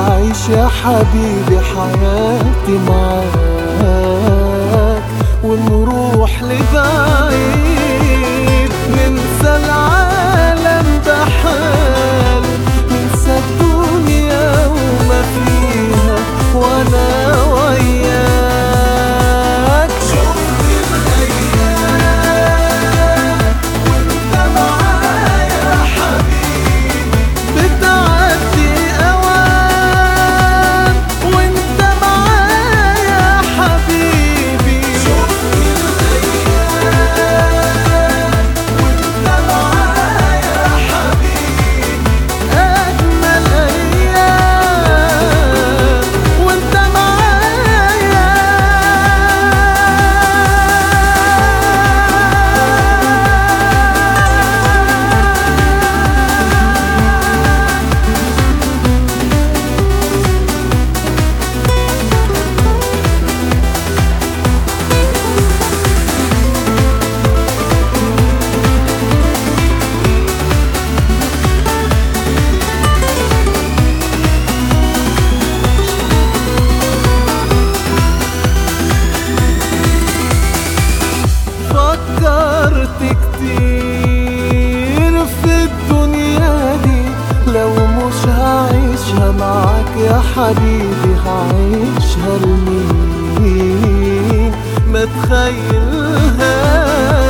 أعيش يا حبيبي حياتي معاك، ونروح لبعيد ننسى العالم بحال، ننسى الدنيا وما فيها وانا وياك. شفت الايام وانت معايا يا حبيبي، بتعدي اوام وانت معايا يا حبيبي. شفت الايام وانت معايا يا حبيبي، اجمل ايام وانت معايا. فكرت كتير في الدنيا دي، لو مش هعيشها معاك يا حبيبي هعيشها لمين؟ ما تخيلها